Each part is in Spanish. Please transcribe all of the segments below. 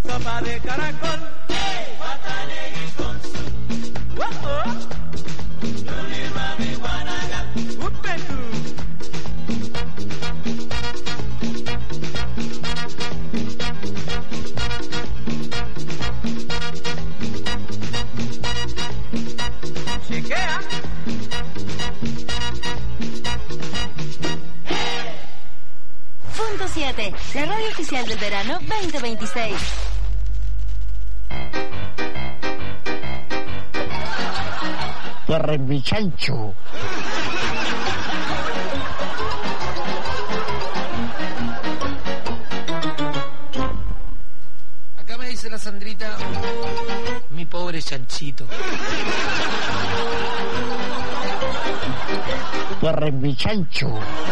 sopa de caracol, guatalegui con su Luli mami guanaga, upetu. Chequea. Punto 7, la radio oficial del verano 2026. Corre mi chancho. Acá me dice la Sandrita, mi pobre chanchito. Corre mi chancho.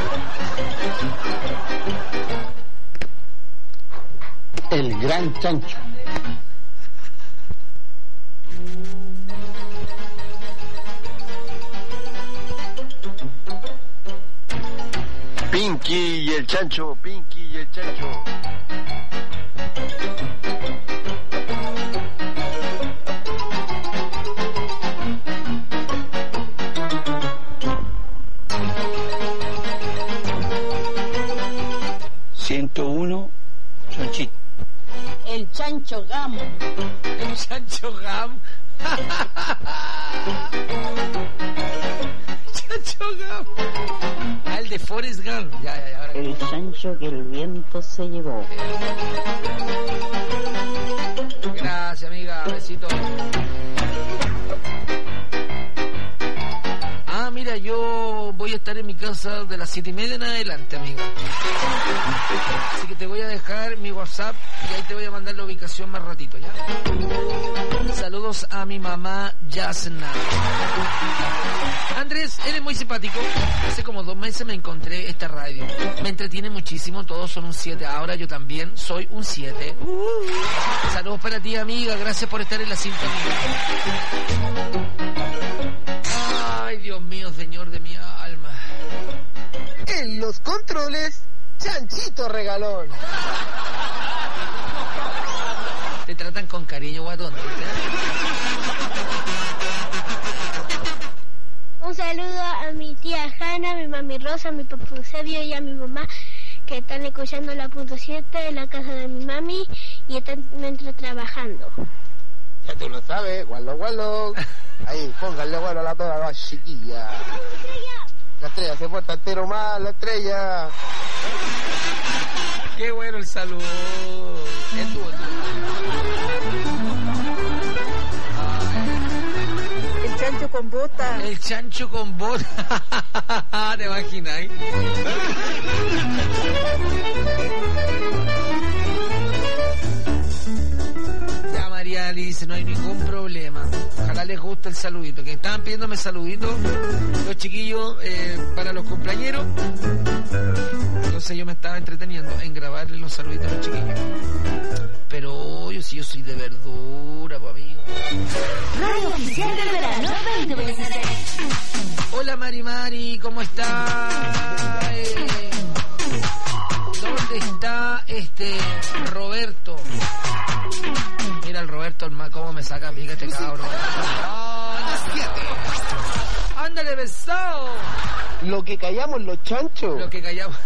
El gran chancho. Pinky y el chancho, Pinky y el chancho. Chanchito. El chancho gam. El chancho gam. Chancho gam. Ah, el de Forrest Gump. Ya, ahora. El chancho que el viento se llevó. Gracias, amiga. Besito. Ah, mira, yo voy a estar en mi casa de las 7:30 en adelante, amiga. Así que te voy a dejar mi WhatsApp y ahí te voy a mandar la ubicación más ratito, ¿ya? Saludos a mi mamá Yasna. Andrés, eres muy simpático. Hace como 2 meses me encontré esta radio. Me entretiene muchísimo, todos son un 7. Ahora yo también soy un 7. Saludos para ti, amiga. Gracias por estar en la sintonía. Ay, Dios mío, señor de mi alma. En los controles, Chanchito Regalón. Te tratan con cariño, guatón. Un saludo a mi tía Hanna, a mi mami Rosa, a mi papá Eusebio y a mi mamá que están escuchando la punto 7 en la casa de mi mami y están mientras trabajando. Ya tú lo sabes, gualo. Ahí, pónganle bueno a la toda la chiquilla. La estrella se porta entero mal, la estrella. Qué bueno el saludo. Es tú. El chancho con bota. El chancho con bota. ¿Te imaginas? Ya María dice, no hay ningún problema. Ojalá les guste el saludito. Que estaban pidiéndome saluditos los chiquillos para los cumpleañeros. Entonces yo me estaba entreteniendo en grabarle los saluditos a los chiquillos. Pero yo soy de verdura, pues amigo. Radio oficial del verano 2026. Hola Mari, ¿cómo está? ¿Dónde está Roberto? Mira el Roberto, cómo me saca pica este cabrón. ¡Ándale, besado! Lo que callamos los chanchos. Lo que callamos.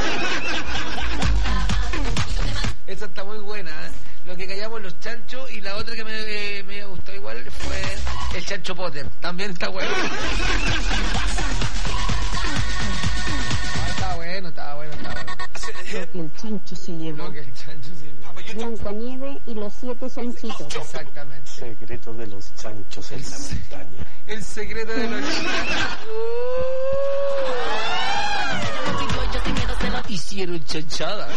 Esa está muy buena, ¿eh? Lo que callamos los chanchos, y la otra que me gustó igual fue el chancho Potter. También está bueno. Está bueno. Lo que el chancho se llevó. Lo que el chancho se llevó. Blancanieves y los 7 chanchitos. Exactamente. Secreto de los chanchos en la montaña. El secreto de los chanchos. Hicieron chanchada.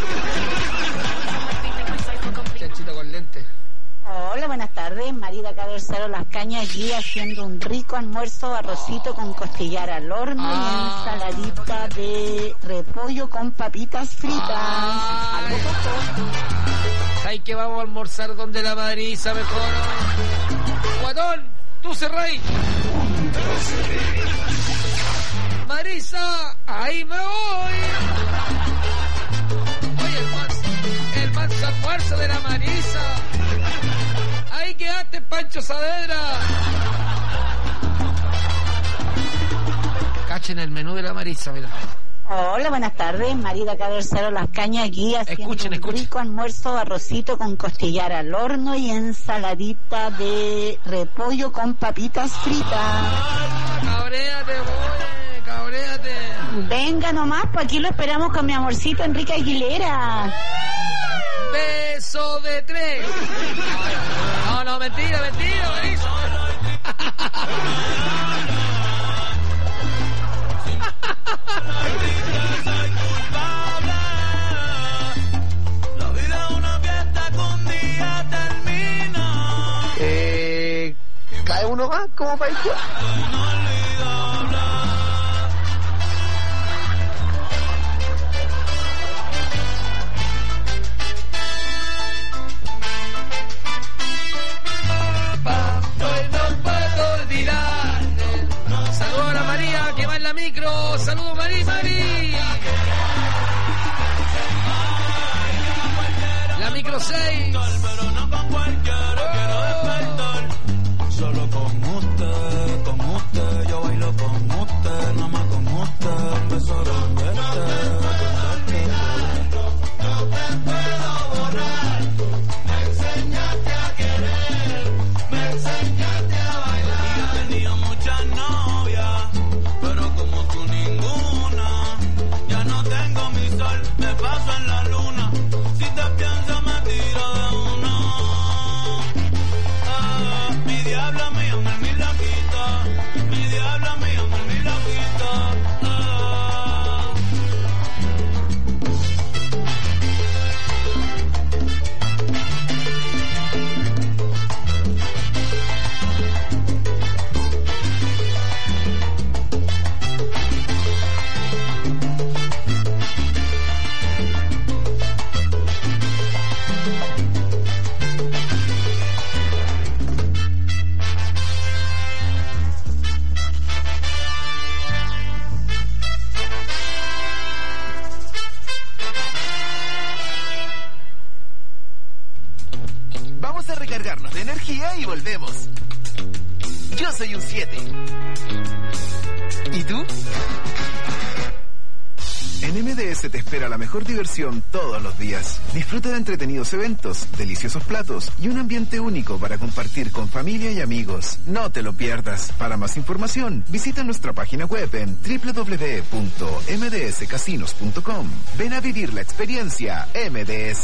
Chanchito con lente. Hola, buenas tardes. Marida acá del Cerro Las Cañas, aquí haciendo un rico almuerzo, arrocito con costillar al horno y ensaladita de repollo con papitas fritas. Algo poco. Ay, que vamos a almorzar donde la Marisa mejor. Guatón, tú cerráis. Marisa, ahí me voy. Oye, el man se fue. almuerzo de la Marisa. Ahí quedaste, Pancho Saavedra. Cachen el menú de la Marisa, mira. Hola, buenas tardes. Marida acá del Cerro Las Cañas, aquí haciendo un rico almuerzo, arrocito con costillar al horno y ensaladita de repollo con papitas fritas. Cabréate, boy, cabréate. Venga nomás, pues aquí lo esperamos con mi amorcito Enrique Aguilera. Beso de 3. No, mentira, Marisa. La vida es una fiesta que un día termina. ¿Cae uno más como para ello? Saludos a la María, que va en la micro. Saludos, Mari. La micro 6. Pero no con cualquiera quiero despertar. Solo con usted, yo bailo con usted, nada más con usted, un beso grande. No te puedo borrar, me enseñaste a querer, me enseñaste a bailar. Yo tenía muchas novias, pero como tú ninguna, ya no tengo mi sol, me paso en la luna, si te piensas me tiro de uno. Mi diabla me llama mi laquita, mi diabla me llama mi laquita. Vamos a recargarnos de energía y volvemos. Yo soy un 7. ¿Y tú? En MDS te espera la mejor diversión todos los días. Disfruta de entretenidos eventos, deliciosos platos y un ambiente único para compartir con familia y amigos. No te lo pierdas. Para más información, visita nuestra página web en www.mdscasinos.com. Ven a vivir la experiencia MDS.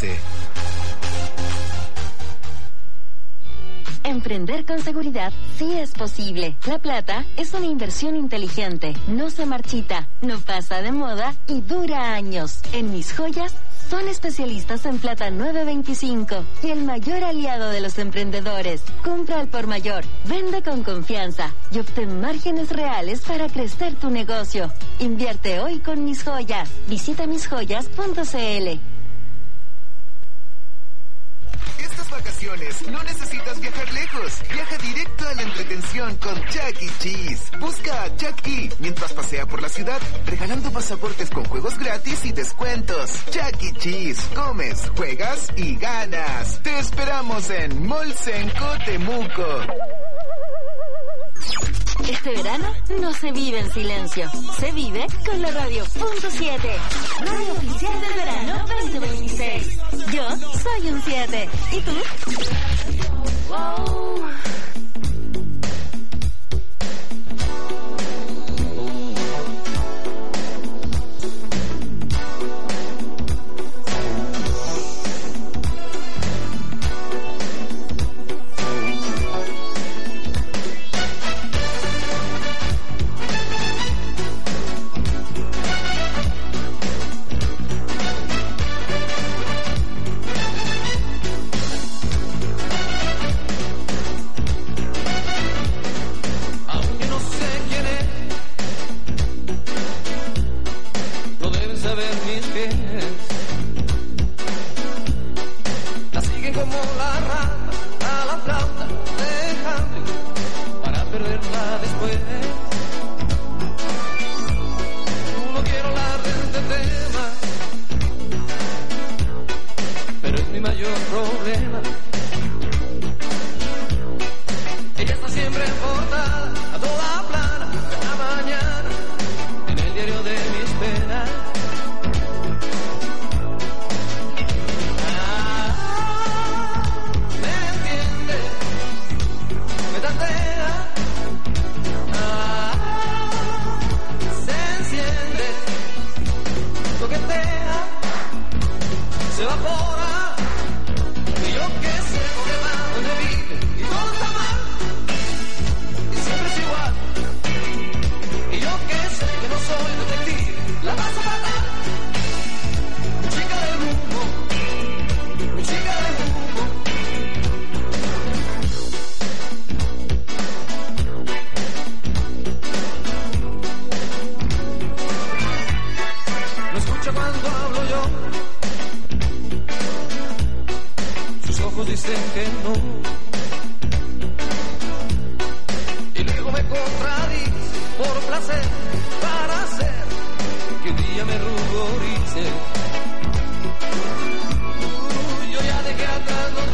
Emprender con seguridad sí es posible. La plata es una inversión inteligente, no se marchita, no pasa de moda y dura años. En Mis Joyas son especialistas en plata 925 y el mayor aliado de los emprendedores. Compra al por mayor, vende con confianza y obtén márgenes reales para crecer tu negocio. Invierte hoy con Mis Joyas. Visita misjoyas.cl. Estas vacaciones no necesitas viajar lejos. Viaja directo a la entretención con Chuck E. Cheese. Busca a Chuck E. mientras pasea por la ciudad, regalando pasaportes con juegos gratis y descuentos. Chuck E. Cheese. Comes, juegas y ganas. Te esperamos en Molsenco, Temuco. Este verano no se vive en silencio, se vive con la Radio Punto 7, radio oficial del verano 2026. Yo soy un 7. ¿Y tú? Wow. No quiero hablar de este tema, pero es mi mayor mayor problema. Ella está siempre en portada, a toda plana, cada mañana, en el diario de mis penas. Me entiende, me tantea, se enciende, coquetea, se evapora, y yo que sé dónde va, dónde vive, y todo está mal, y siempre es igual, y yo que sé que no soy detective, la paso fatal, mi chica del humo, mi chica del humo. No escucha cuando hablo yo, sus ojos dicen que no, y luego me contradice por placer, para hacer que un día me ruborice. Yo ya dejé atrás los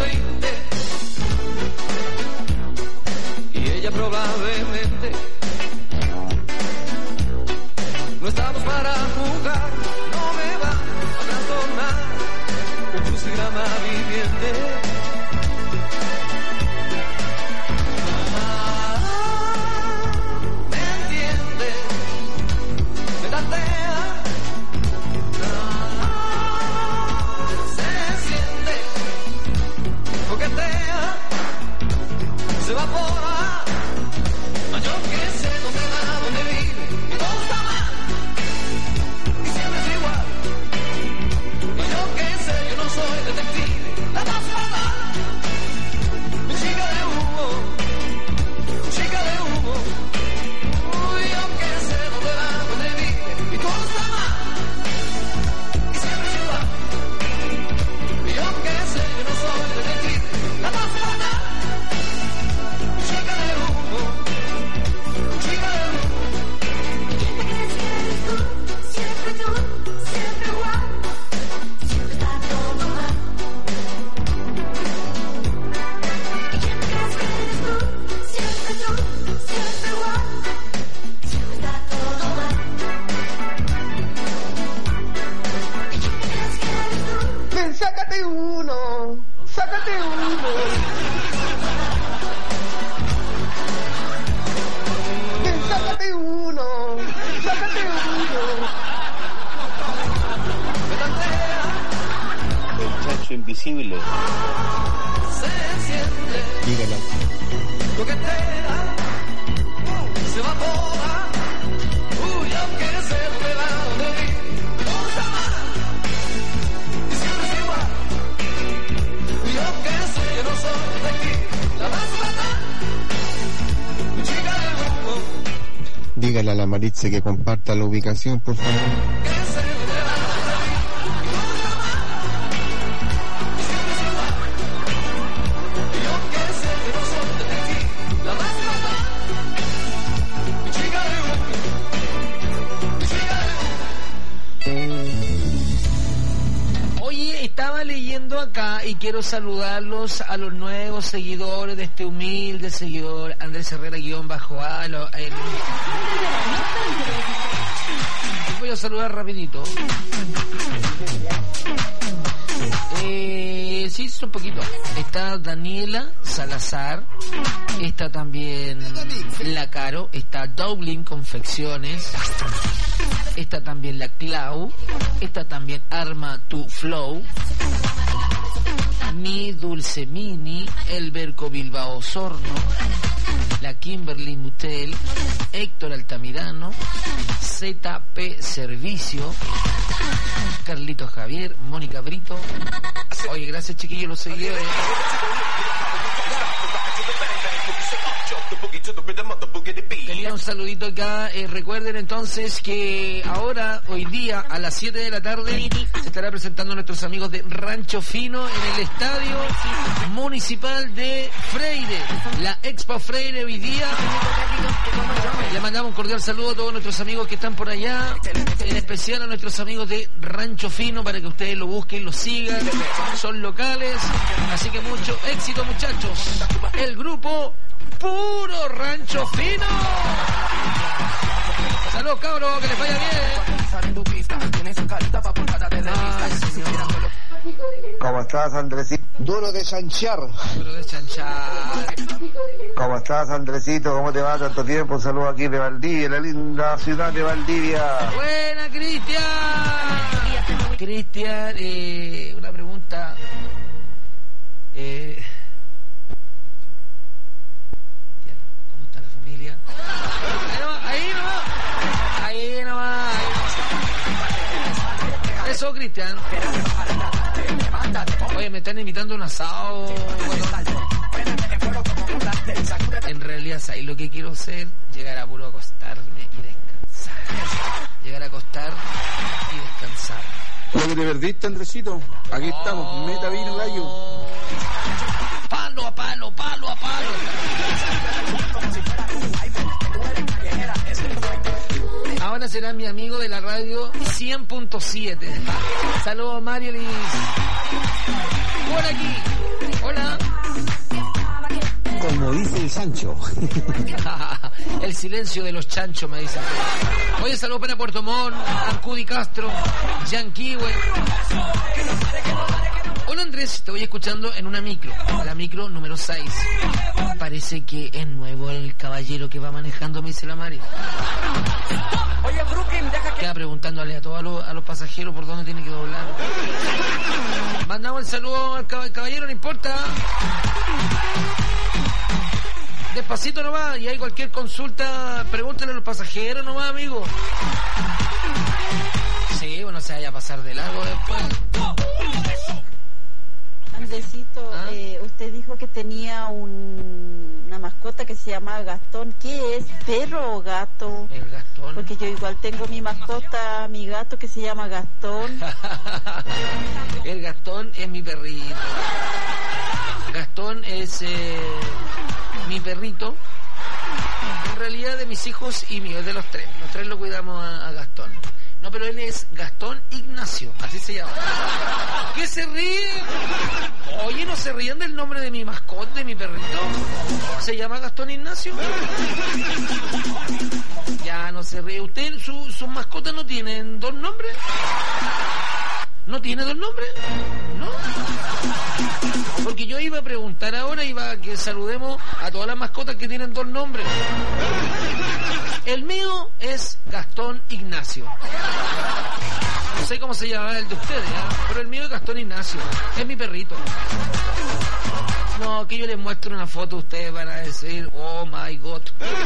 20 y ella probablemente. No estamos para jugar, no me va a trastornar un crucigrama viviente. Me entiende, me tantea, se enciende, coquetea, se evapora, mas yo que sé dónde va, dónde vive, y todo está mal, y siempre es igual, mas yo que sé, yo no soy detective, la paso fatal, mi chica de humo, mi chica de humo, uy, yo que sé dónde va, dónde vive, y todo está mal, y siempre es igual, y yo que sé, yo no soy detective, la paso fatal, mi chica de humo, mi chica de humo. Siempre tú, siempre igual, siempre está todo mal. ¿Y quién crees que eres tú? Siempre tú, siempre igual, siempre está todo mal. ¿Y quién crees que eres tú? Ven, sácate uno, sácate uno. Ven, sácate uno, sácate uno. Me tantea, El chancho invisible. se enciende, Dígalo. coquetea, se evapora, uy, aunque sé dónde va, dónde vive, todo está mal, y siempre es igual, y yo que sé, yo no soy detective, la paso fatal, mi chica de humo, Dígale a la Maritza que comparta la ubicación, por favor. que sé dónde va, dónde vive, y todo está mal, y siempre es igual, y yo que sé, yo no soy detective, la paso fatal, mi chica de humo, mi chica de humo. Oye, estaba leyendo acá y quiero saludarlos a los nuevos seguidores de este humilde seguidor Andrés Herrera-A. Voy a saludar rapidito. Sí, es un poquito. Está Daniela Salazar, está también La Caro, está Dublin Confecciones, está también La Clau, está también Arma Tu Flow, Mi Dulce Mini, El Berco Bilbao Osorno, la Kimberly Mutel, Héctor Altamirano, ZP Servicio, Carlito Javier, Mónica Brito. Oye, gracias chiquillos los seguidores. Tenía un saludito acá. Recuerden entonces que ahora, hoy día, a las 7 de la tarde, se estará presentando nuestros amigos de Rancho Fino en el Estadio Municipal de Freire. La Expo Freire hoy día. Le mandamos un cordial saludo a todos nuestros amigos que están por allá, en especial a nuestros amigos de Rancho Fino, para que ustedes lo busquen, lo sigan. Son locales, así que mucho éxito, muchachos. El grupo Puro Rancho Fino. Saludos, cabros, que les vaya bien. Ay, señor. ¿Cómo estás, Andresito? Duro de chanchar. Duro de chanchar. ¿Cómo estás, Andresito? ¿Cómo te va? Tanto tiempo. Un saludo aquí de Valdivia, la linda ciudad de Valdivia. Buena, Cristian. Cristian, una pregunta. ¿Cómo está la familia? Ahí nomás. Eso, Cristian. Oye, me están invitando a un asado. En realidad, ¿sabes lo que quiero hacer? Llegar a puro acostarme y descansar. Llegar a acostar y descansar. Lo que te perdiste, Andresito. Aquí estamos, meta vino gallo. Palo a palo, palo a palo. Ahora será mi amigo de la radio 100.7. Saludos, Mario Liz. Por aquí. Hola. Como dice el Sancho. El silencio de los chanchos, me dicen. Oye, saludos para Puerto Montt, Ancudi Castro, Yanquiwe. Hola, Andrés, te voy escuchando en una micro, la micro número 6. Parece que es nuevo el caballero que va manejando, me dice la Mari. Queda preguntándole a todos a los pasajeros por dónde tiene que doblar. Mandamos el saludo al caballero, no importa. Despacito nomás, y hay cualquier consulta, pregúntale a los pasajeros nomás, amigo. Sí, bueno, se vaya a pasar de largo después. Andresito, usted dijo que tenía una mascota que se llama Gastón. ¿Qué es? ¿Perro o gato? El Gastón. Porque yo igual tengo mi mascota, mi gato que se llama Gastón. El Gastón es mi perrito. Gastón es mi perrito. En realidad de mis hijos y mío, es de los tres. Los tres lo cuidamos a Gastón. No, pero él es Gastón Ignacio, así se llama. ¿Qué se ríen? Oye, ¿no se ríen del nombre de mi mascota, de mi perrito? ¿Se llama Gastón Ignacio? Ya, no se ríe. ¿Usted, sus mascotas no tienen dos nombres? ¿No tiene dos nombres? ¿No? Porque yo iba a preguntar ahora, iba a que saludemos a todas las mascotas que tienen dos nombres. El mío es Gastón Ignacio. No sé cómo se llama el de ustedes, ¿eh? Pero el mío es Gastón Ignacio. Es mi perrito. No, que yo les muestro una foto a ustedes para decir, oh my God.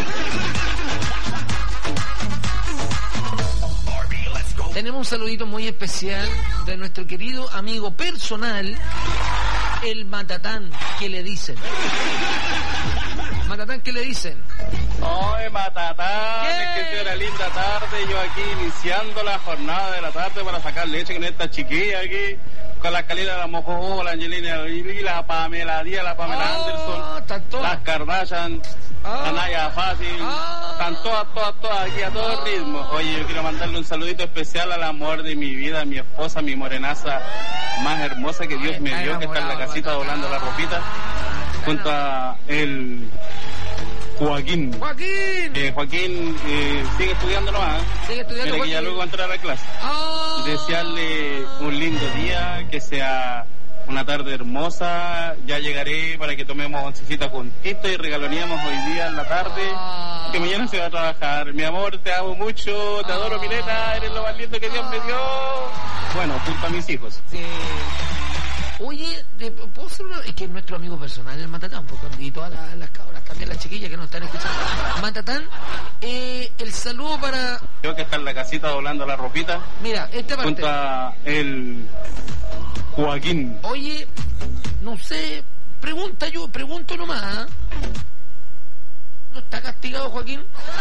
Tenemos un saludito muy especial de nuestro querido amigo personal, el Matatán, que le dicen. Matatán, ¿qué le dicen? Oye, Matatán, es que sea una linda tarde, yo aquí iniciando la jornada de la tarde para sacar leche con esta chiquilla aquí, con la Calina de la Mojojo, la Angelina y la Pamela Díaz, la Pamela Anderson, las Kardashian, la Naya Fácil, están todas aquí a todo ritmo. Oye, yo quiero mandarle un saludito especial a la mujer de mi vida, mi esposa, mi morenaza más hermosa que Dios me dio, que está en la casita doblando la ropita, junto a el Joaquín. Joaquín sigue estudiando nomás. Sigue estudiando. Mira que ya luego va a entrar a la clase. Desearle un lindo día, que sea una tarde hermosa. Ya llegaré para que tomemos oncecita juntito y regaloneamos hoy día en la tarde. Que mañana se va a trabajar. Mi amor, te amo mucho, te adoro, Milena, eres lo más lindo que Dios me dio. Bueno, junto a mis hijos. Sí. Oye, ¿puedo hacer una? Es que es nuestro amigo personal, el Matatán, y todas las cabras, también las chiquillas que nos están escuchando. Matatán, el saludo para... Creo que está en la casita doblando la ropita. Mira, esta parte. Junto a el Joaquín. Oye, no sé, pregunto nomás, ¿eh? ¿No está castigado, Joaquín?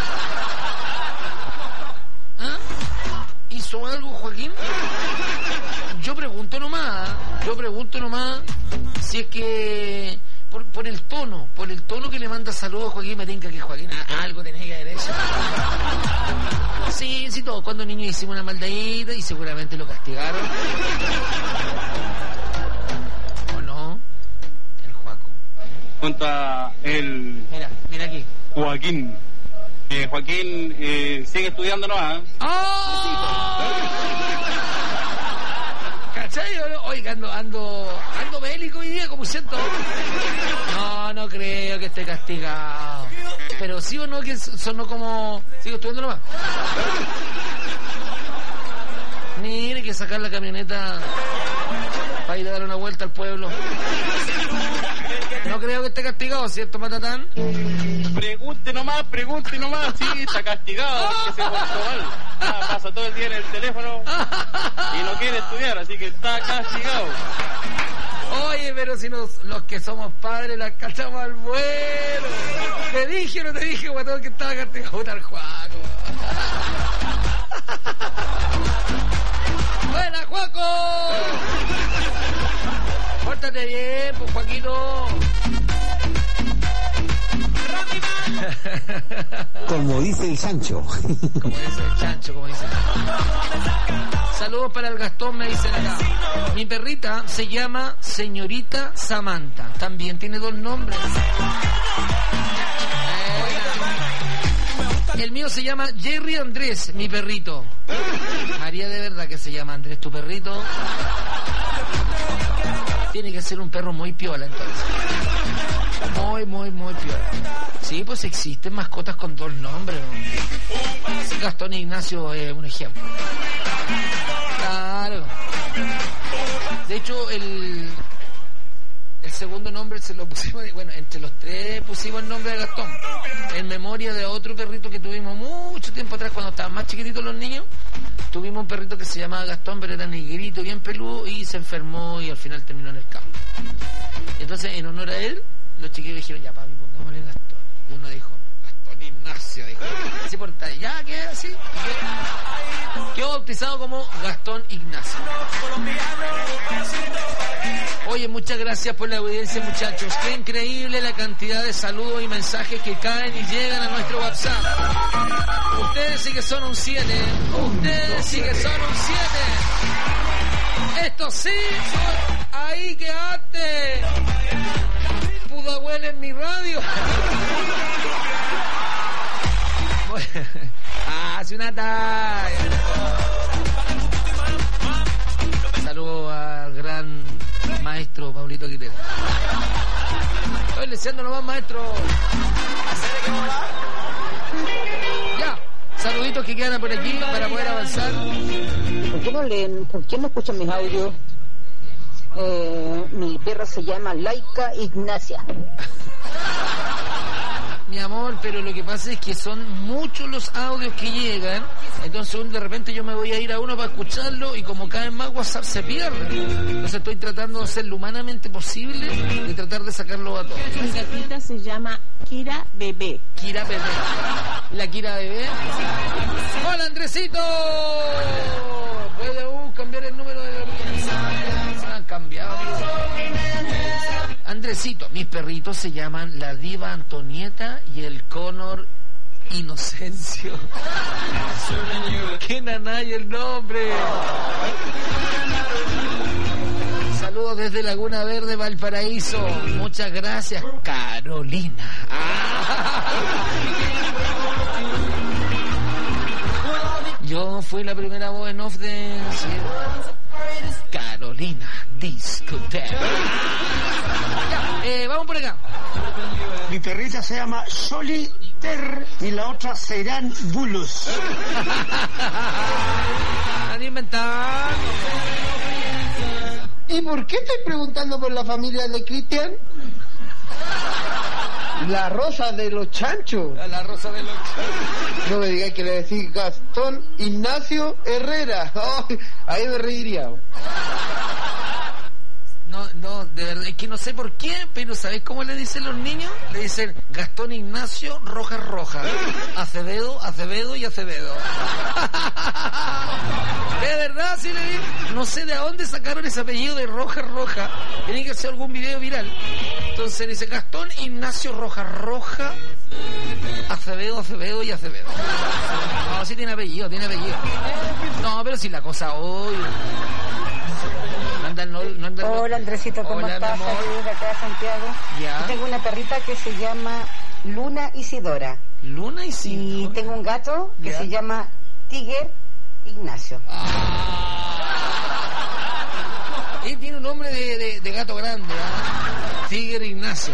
¿Ah? ¿Hizo algo, Joaquín? Yo pregunto nomás si es que por el tono que le manda saludos a Joaquín, me tinca que Joaquín algo tenía que haber hecho. Sí, todos cuando niños hicimos una maldadita y seguramente lo castigaron. ¿O no? El Joaco. Cuenta el... Mira aquí. Joaquín. Joaquín sigue estudiando nomás. ¿Cachai? Oiga, ando bélico hoy día, como siento. No creo que esté castigado. Pero sí o no, que sonó como... Sigo estudiando nomás. Mire que sacar la camioneta para ir a dar una vuelta al pueblo. No creo que esté castigado, ¿cierto, Matatán? Pregunte nomás, sí, está castigado, porque se portó mal. Pasa todo el día en el teléfono y no quiere estudiar, así que está castigado. Oye, pero si los que somos padres las cachamos al vuelo. ¿Te dije o no te dije, guatón, que estaba castigado tal Juaco? ¡Buena, Juaco! Pórtate bien, pues, Joaquito. Como dice el Sancho. Como dice el Chancho, como dice. Saludos para el Gastón, me dicen acá. Mi perrita se llama Señorita Samantha. También tiene 2 nombres. El mío se llama Jerry Andrés, mi perrito. María, de verdad que se llama Andrés, tu perrito. Tiene que ser un perro muy piola, entonces. Muy piola. Sí, pues existen mascotas con 2 nombres, ¿no? Gastón Ignacio es un ejemplo. Claro. De hecho, el segundo nombre se lo pusimos, bueno, entre los 3 pusimos el nombre de Gastón, en memoria de otro perrito que tuvimos mucho tiempo atrás, cuando estaban más chiquititos los niños. Tuvimos un perrito que se llamaba Gastón, pero era negrito, bien peludo, y se enfermó y al final terminó en el campo. Entonces, en honor a él, los chiquillos dijeron, ya papi, pongámosle Gastón. Uno dijo, Gastón Ignacio, dijo. Así por tal, ya queda así. Quedó bautizado como Gastón Ignacio. Oye, muchas gracias por la audiencia, muchachos. Qué increíble la cantidad de saludos y mensajes que caen y llegan a nuestro WhatsApp. Ustedes sí que son un 7. Ustedes sí que son un 7. Esto sí, ahí quedaste. Pudahuel en mi radio. Hace una talla. Saludos al gran maestro Pablito Quintero. Estoy leseando nomás, maestro. Ya, saluditos que quedan por aquí para poder avanzar. ¿Por qué no leen? ¿Por qué no escuchan mis audios? Mi perra se llama Laika Ignacia. Mi amor, pero lo que pasa es que son muchos los audios que llegan, entonces de repente yo me voy a ir a uno para escucharlo y como caen más WhatsApp se pierde. Entonces estoy tratando de hacer lo humanamente posible y tratar de sacarlo a todos. Mi gatita se llama Kira Bebé. Kira Bebé. ¿La Kira Bebé? ¡Hola, Andresito! ¿Puede cambiar el número de la... Se han cambiado, amigo. Andresito, mis perritos se llaman la Diva Antonieta y el Connor Inocencio. ¡Qué nanay el nombre! Saludos desde Laguna Verde, Valparaíso. Muchas gracias, Carolina. Yo fui la primera voz en off de... Carolina Discoteca. Vamos por acá. Mi perrita se llama Soliter y la otra Serán Bulus. Han inventado. ¿Y por qué estoy preguntando por la familia de Cristian? La Rosa de los Chanchos. La Rosa de los Chanchos. No me digáis que le decís Gastón Ignacio Herrera. Oh, ahí me reiría. No, de verdad, es que no sé por qué, pero ¿sabés cómo le dicen los niños? Le dicen Gastón Ignacio Rojas Rojas, Acevedo y Acevedo. De verdad, sí le digo. No sé de dónde sacaron ese apellido de Rojas Rojas. Tiene que hacer algún video viral. Entonces le dice Gastón Ignacio Rojas Rojas, Acevedo y Acevedo. No, sí tiene apellido. No, pero si la cosa hoy... Hola Andresito, ¿cómo Hola, estás? mi amor. Saludos de acá de Santiago. Ya. Yo tengo una perrita que se llama Luna Isidora. Luna Isidora. Y tengo un gato que Ya. se llama Tiger Ignacio. Y tiene un nombre de gato grande, ¿ah? Tiger Ignacio.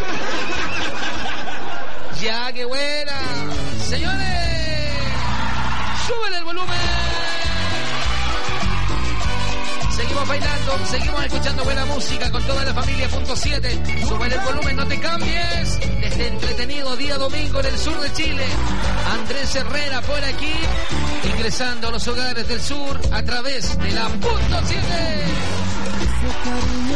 Ya, qué buena. Señores, súbele el volumen. Seguimos bailando, seguimos escuchando buena música con toda la familia. .7. Súbele el volumen, no te cambies. Este entretenido día domingo en el sur de Chile. Andrés Herrera por aquí, ingresando a los hogares del sur a través de la .7. Ese cariño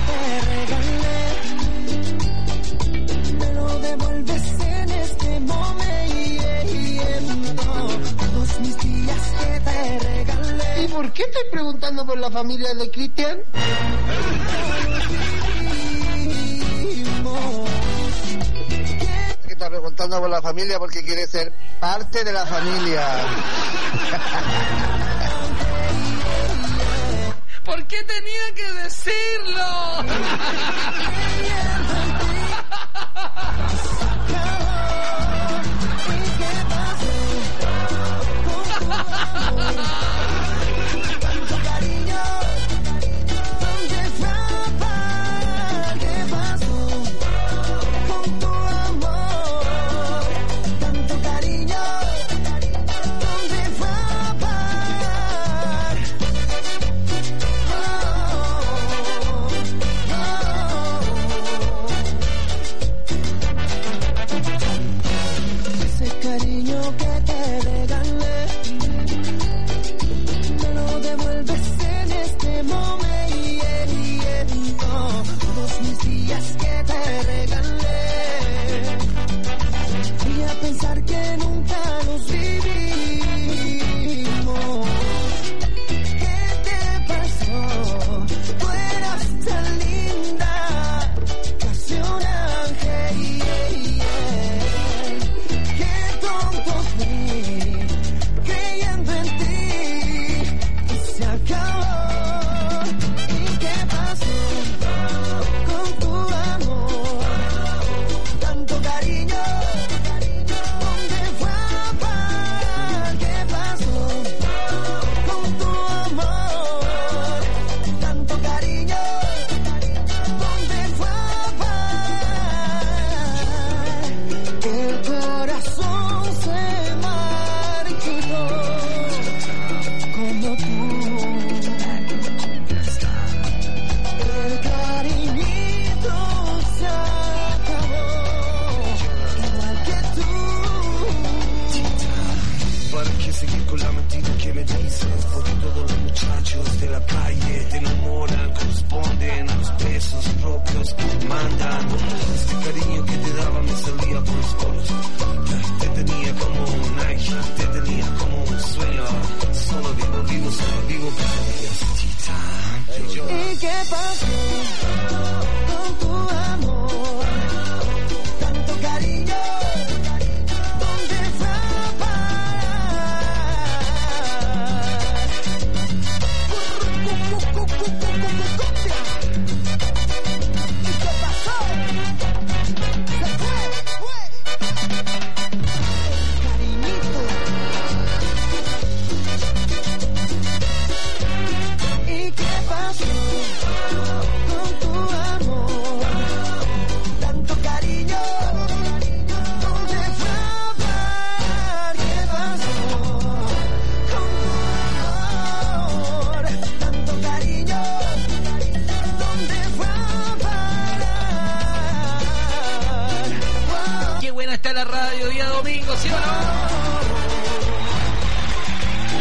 que te regalé, me lo devuelves en este momento. Todos mis días que te regalé. ¿Y por qué estoy preguntando por la familia de Cristian? ¿Qué está preguntando por la familia? Porque quiere ser parte de la familia. ¿Por qué tenía que decirlo?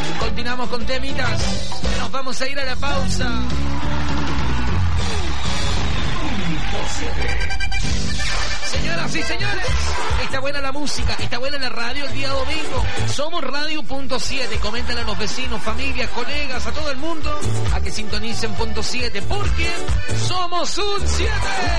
Con temitas, nos vamos a ir a la pausa. Señoras y señores, está buena la música, está buena la radio el día domingo. Somos Radio.7. Coméntale a los vecinos, familias, colegas, a todo el mundo a que sintonicen .7 porque somos un 7.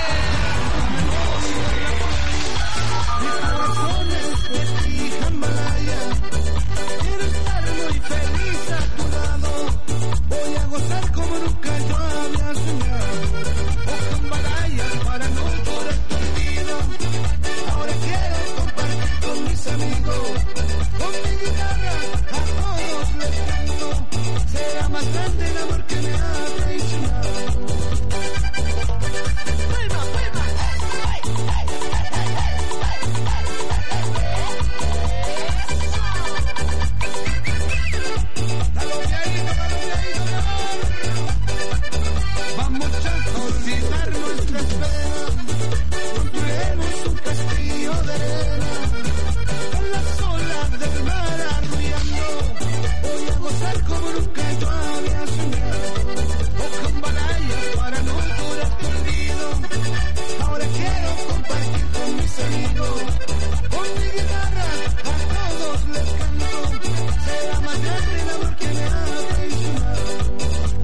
Quiero estar muy feliz a tu lado. Voy a gozar como nunca yo había soñado. Oh, Jambalaya, para no llorar tu olvido. Ahora quiero compartir con mis amigos. Con mi guitarra a todos les canto. Será más grande el amor que me ha traicionado. ¡Palma, palma! ¡Ay, ay, ay, ay, ay! Vamos a olvidar nuestras penas, construiremos un castillo de arena, con las olas del mar arrullando, voy a gozar como nunca yo había soñado. Oh, Jambalaya, para no durar tu olvido, ahora quiero compartir con mis amigos, con mi guitarra a todos les canto, será más grande el amor que me ha traicionado.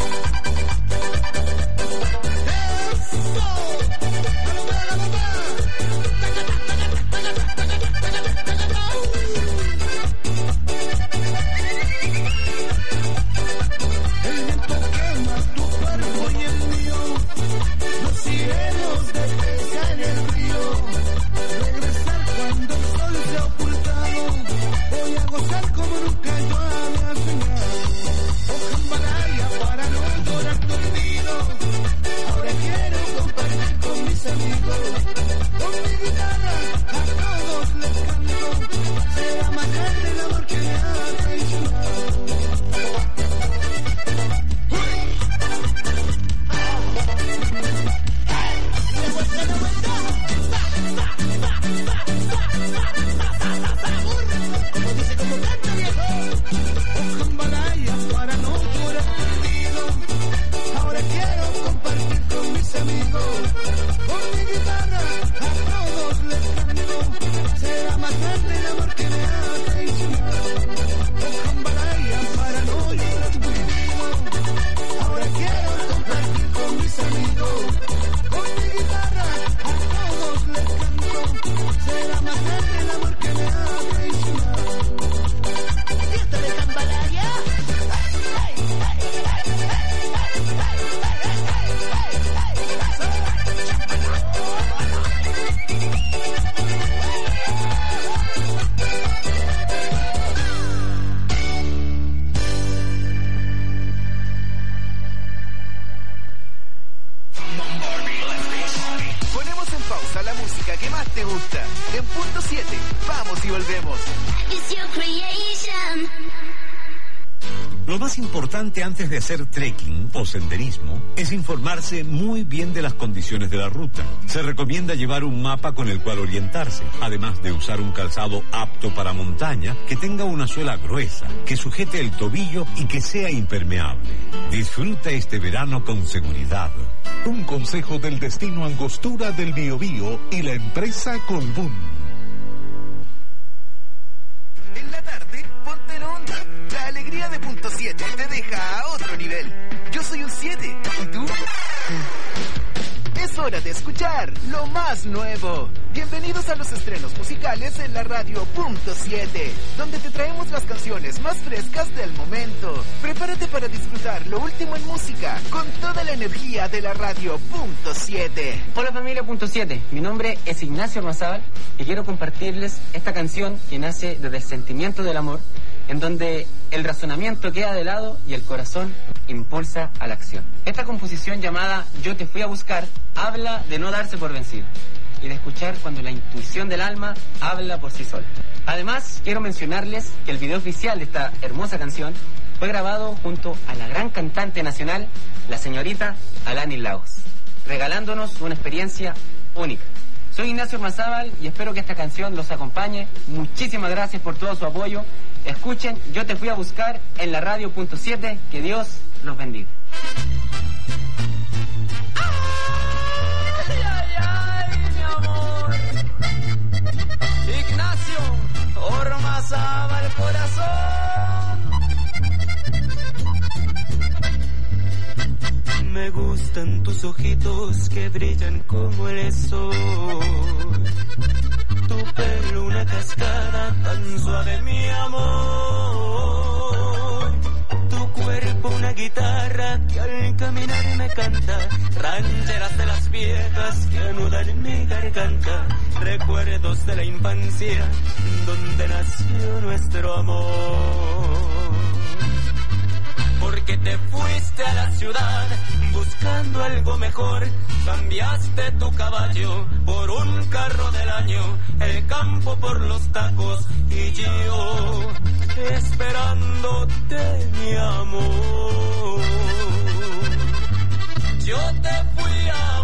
El viento quema tu cuerpo y el mío, nos iremos de pesca en el río, regresar cuando el sol se ha ocultado, voy a gozar como nunca yo había soñado. Oh, Jambalaya, para no llorar tu olvido, ahora quiero compartir con mis amigos, con mi guitarra a todos les canto, será más grande el amor que me ha traicionado. Como dice, como canta, viejo. Oh, Jambalaya, para no llorar tu olvido, ahora quiero compartir con mis amigos, con mi guitarra a todos les canto, será más grande el amor que me ha traicionado. Oh, Jambalaya, para no llorar tu olvido, ahora quiero compartir con mis amigos, con mi guitarra a todos les canto, será más grande el amor que me ha traicionado. Fiesta de Jambalaya. Ponemos en pausa la música que más te gusta. En .7, vamos y volvemos. It's your creation. Lo más importante antes de hacer trekking o senderismo es informarse muy bien de las condiciones de la ruta. Se recomienda llevar un mapa con el cual orientarse, además de usar un calzado apto para montaña, que tenga una suela gruesa, que sujete el tobillo y que sea impermeable. Disfruta este verano con seguridad. Un consejo del Destino Angostura del Biobío y la empresa Colbún. En la tarde, ponte en onda. La alegría de .7 te deja a otro nivel. Yo soy un 7, ¿y tú? Es hora de escuchar lo más nuevo. Bienvenidos a los estrenos musicales en la radio .7, donde te traemos las canciones más frescas del momento. Prepárate para disfrutar lo último en música con toda la energía de la radio .7. Hola familia .7, mi nombre es Ignacio Ormazábal y quiero compartirles esta canción que nace desde el sentimiento del amor, en donde el razonamiento queda de lado y el corazón impulsa a la acción. Esta composición llamada Yo te fui a buscar habla de no darse por vencido y de escuchar cuando la intuición del alma habla por sí sola. Además, quiero mencionarles que el video oficial de esta hermosa canción fue grabado junto a la gran cantante nacional, la señorita Alanis Lagos, regalándonos una experiencia única. Soy Ignacio Ormazábal y espero que esta canción los acompañe. Muchísimas gracias por todo su apoyo. Escuchen Yo te fui a buscar en la radio .7. Que Dios los bendiga. Ay, ay, ay. gustan tus ojitos que brillan como el sol. Tu pelo una cascada tan suave, mi amor. Tu cuerpo una guitarra que al caminar me canta. Rancheras de las viejas que anudan mi garganta. Recuerdos de la infancia donde nació nuestro amor. Porque te fuiste a la ciudad buscando algo mejor. Cambiaste tu caballo por un carro del año, el campo por los tacos y yo esperándote, mi amor. Yo te fui a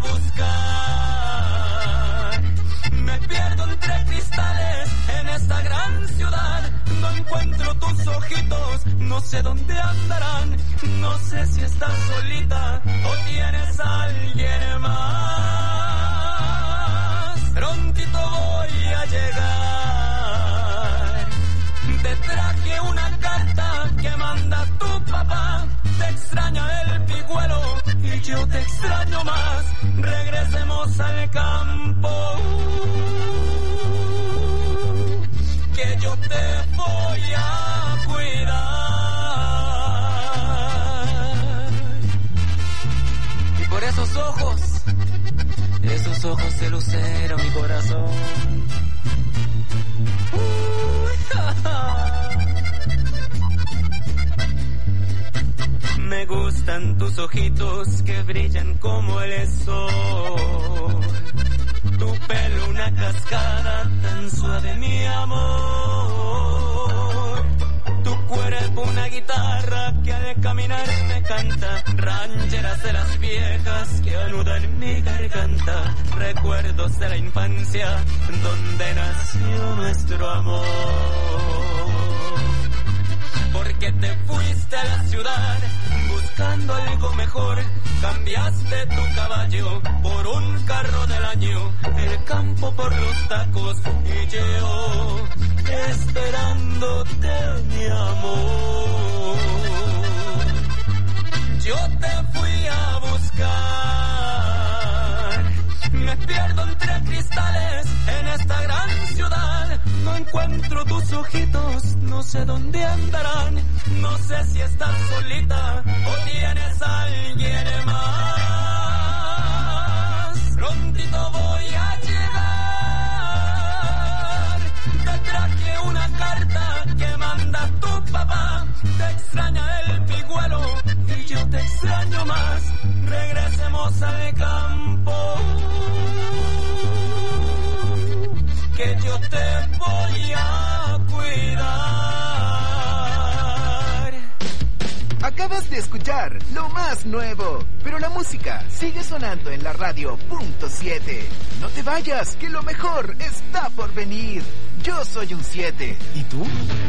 buscar, me pierdo entre cristales en esta gran ciudad. No encuentro tus ojitos, no sé dónde andarán. No sé si estás solita o tienes a alguien más. Prontito voy a llegar. Te traje una carta que manda tu papá. Te extraña el pigüelo y yo te extraño más. Regresemos al campo, que yo te voy a cuidar. Y por esos ojos de lucero, mi corazón. Me gustan tus ojitos que brillan como el sol. Tu pelo una cascada tan suave, mi amor. Tu cuerpo una guitarra que al caminar me canta. Rancheras de las viejas que anudan mi garganta. Recuerdos de la infancia donde nació nuestro amor. Porque te fuiste a la ciudad buscando algo mejor. Cambiaste tu caballo por un carro del año, el campo por los tacos y yo esperándote, mi amor. Yo te fui a buscar, me pierdo entre cristales en esta gran ciudad. No encuentro tus ojitos, no sé dónde andarán. No sé si estás solita o tienes a alguien más. Prontito voy a llegar. Te traje una carta que manda tu papá. Te extraña el pigüelo y yo te extraño más. Regresemos al campo, que yo te voy a cuidar. Acabas de escuchar lo más nuevo, pero la música sigue sonando en la radio .7. No te vayas, que lo mejor está por venir. Yo soy un 7. ¿Y tú?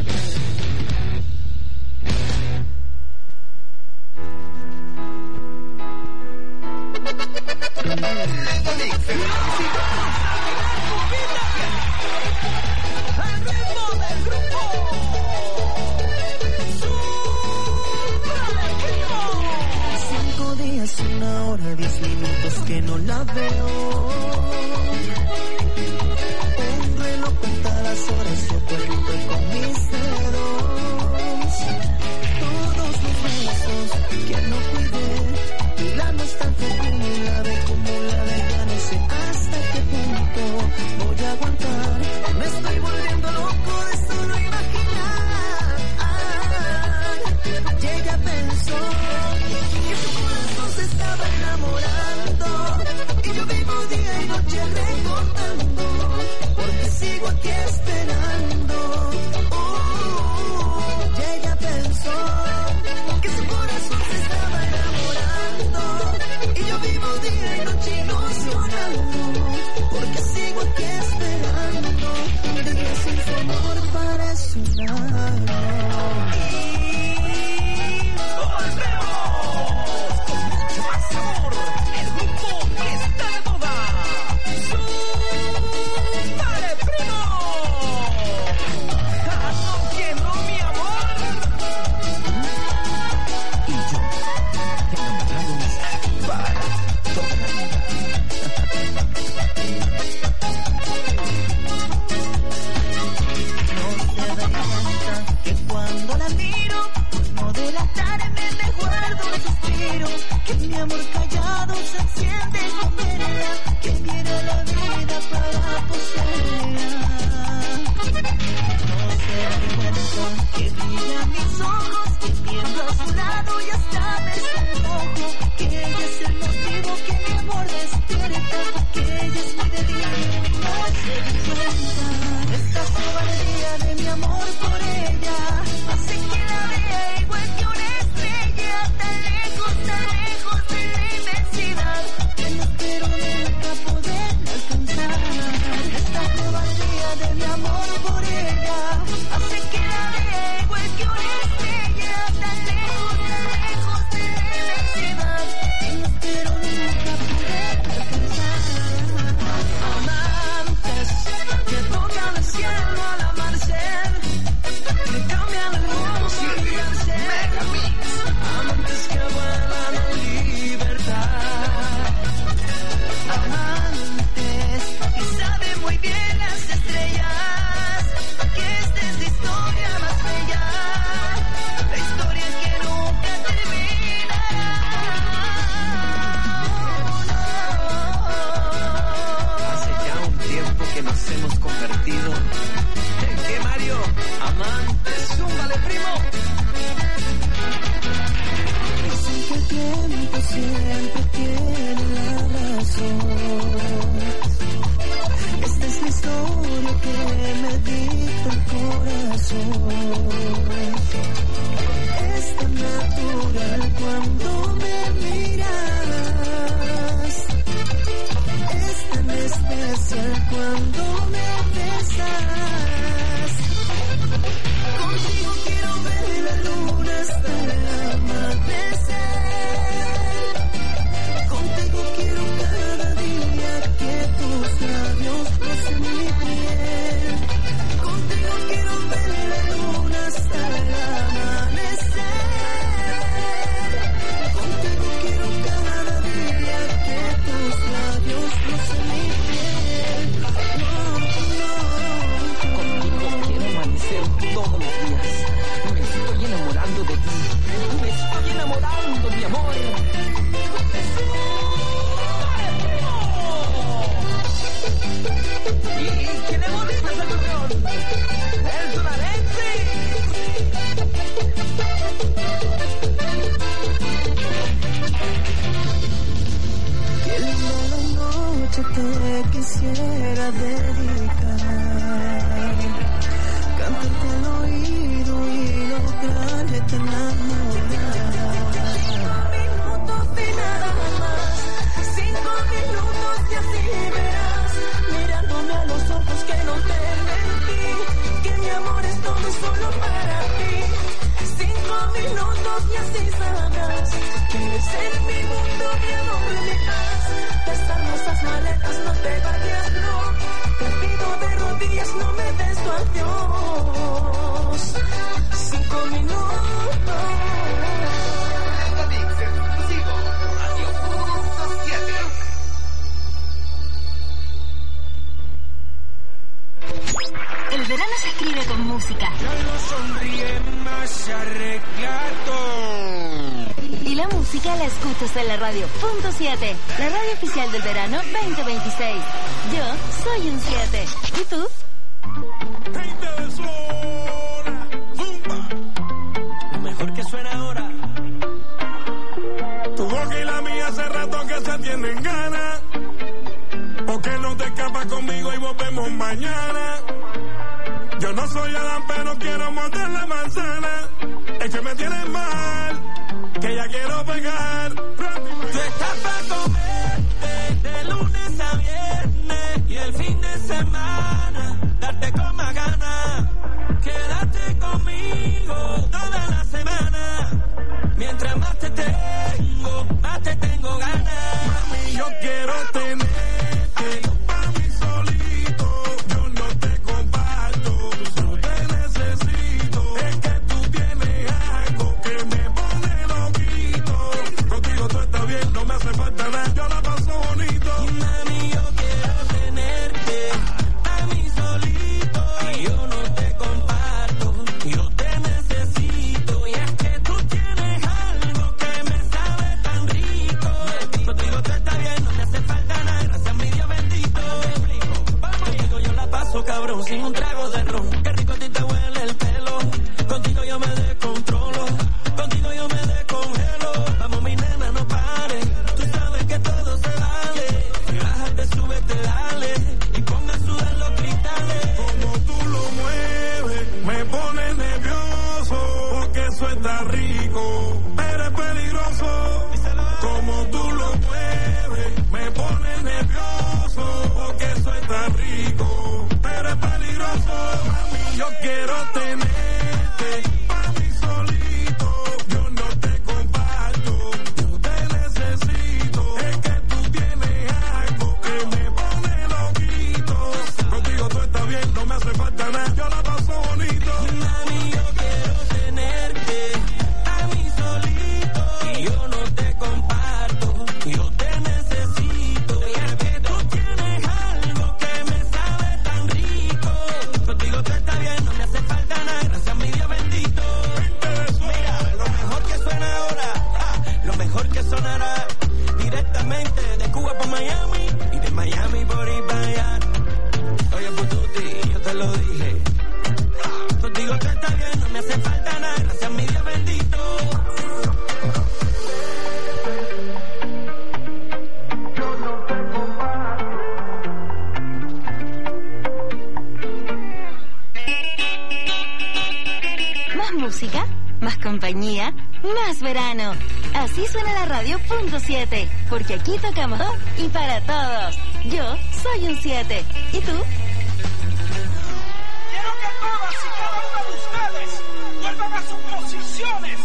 Una hora, 10 minutos que no la veo. Un reloj cuenta las horas, yo cuento con mis dedos. Todos los besos que no cuidé, y la nostalgia acumulada, ya no sé hasta qué punto voy a aguantar. Me estoy volviendo loco de solo imaginar. Y ella pensó que su corazón se estaba enamorando, y yo vivo día y noche recordando, porque sigo aquí esperando. Y ella pensó que su corazón se estaba enamorando, y yo vivo día y noche ilusionando, porque sigo aquí esperando. Días sin su amor parece un año. sabes un poco que ella es el motivo que mi amor despierta, que ella es muy débil y no se da cuenta. Esta cobardía de mi amor por ella hace que la vea igual que una estrella, tan lejos de la inmensidad, que no espero nunca poderla alcanzar. Esta cobardía de mi amor por ella hace que la vea igual que una estrella, tan lejos de la inmensidad, que no espero nunca poderla alcanzar. Amantes que tocan el cielo al amarse, que cambian el mundo sin mirarse. Amantes que vuelan en libertad. Amantes que saben muy bien las estrellas, que esta es la historia más bella, la historia que nunca terminará. Hace ya un tiempo que nos hemos convertido en que Mario, amantes, zúmbale primo. Dicen que el tiempo siempre tiene la razón. Esta es la historia que me dicta el corazón. Es tan natural cuando me miras, es tan especial cuando me besas. Contigo quiero ver la luna hasta el amanecer. Contigo quiero cada día que tus labios rocen mi piel. Contigo quiero ver la luna hasta el amanecer. Contigo quiero cada día que tus labios rocen mi piel. Contigo quiero amanecer todos los días. Me estoy enamorando de ti. Me estoy enamorando, mi amor. ¿Y quién es bonita esa canción? ¡El sonarense! Qué linda la noche te quisiera dedicar, cantarte al oído y lograrte enamorar. 5 minutos y nada más, 5 minutos y así verás, mirándome a los ojos que no te mentí, que mi amor es todo solo para ti. 5 minutos y así sabrás que eres en mi mundo, mi amor, mi paz. Desarma esas maletas, no te vayas, no. Te pido de rodillas, no me des tu adiós. 5 minutos. El verano se escribe con música. Sonríe más arreglado. Y la música la escuchas en la radio. Punto 7, la radio oficial del verano 2026. Yo soy un 7. ¿Y tú? Lo mejor que suena ahora. Tu boca y la mía hace rato que se tienen ganas. Porque no te escapas conmigo y volvemos mañana. Yo no soy Adán, pero quiero morder la manzana. Es que me tienes mal, que ya quiero pegar. Tú estás para comerte de lunes a viernes y el fin de semana darte con más ganas. Quédate conmigo toda la semana. Mientras más te tengo ganas. Mami, yo quiero tenerte para mí solito. Yo no te comparto, no te necesito. Es que tú tienes algo que me pone loquito. Contigo todo está bien, no me hace falta nada. Yo la paso bonito. Mami, yo quiero tenerte a mí solito. Y yo no te comparto, yo te necesito. Y es que tú tienes algo que me sabe tan rico. Contigo todo está bien, no me hace falta nada. Gracias a mi Dios bendito. Contigo yo la paso cabrón, sin un trago de ron. Qué rico a ti te huele el pelo. Contigo yo me descontrolo. Contigo yo me descongelo. está rico, pero es peligroso. Como tú lo mueves, me pone nervioso. Porque eso está rico, pero es peligroso. Mami, yo quiero tenerte pa' mí solito. Yo no te comparto, yo te necesito. Es que tú tienes algo que me pone loquito. Contigo todo está bien, no me hace falta nada. Yo la paso bonito. Mami, yo quiero tenerte a mí solito. Y yo no te comparto, yo te necesito. Es que tú tienes algo que me sabe tan rico. Contigo todo está bien, no me hace falta nada. Gracias a mi Dios bendito. Mira, lo mejor que suena ahora, lo mejor que sonará directamente de Cuba para Miami y de Miami por ir para allá. Oye, Pututi, yo te lo dije. Contigo todo está bien, no me hace falta nada. Gracias a mi Dios bendito. Más música, más compañía, más verano. Así suena la radio .7, porque aquí tocamos y para todos. Yo soy un 7. ¿Y tú? Quiero que todas y cada una de ustedes vuelvan a sus posiciones.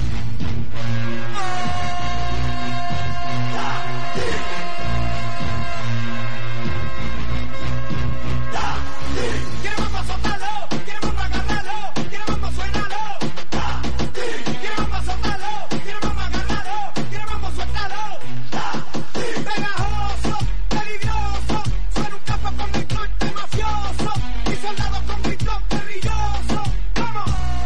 Queremos más soltarlo, queremos más agarrarlo, queremos más suenarlo. Queremos más soltarlo, queremos más agarrarlo, queremos más sueltarlo. Pegajoso, peligroso, suena un capo con mi corte mafioso y soldado con mi toque brilloso. ¿Cómo?